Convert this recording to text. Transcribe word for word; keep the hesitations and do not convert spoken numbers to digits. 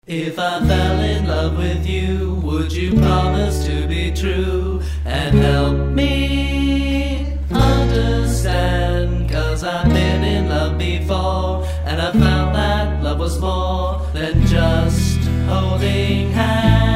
If I fell in love with you, would you promise to be true and help me understand? 'Cause I've been in love before, and I found that love was more than just holding hands.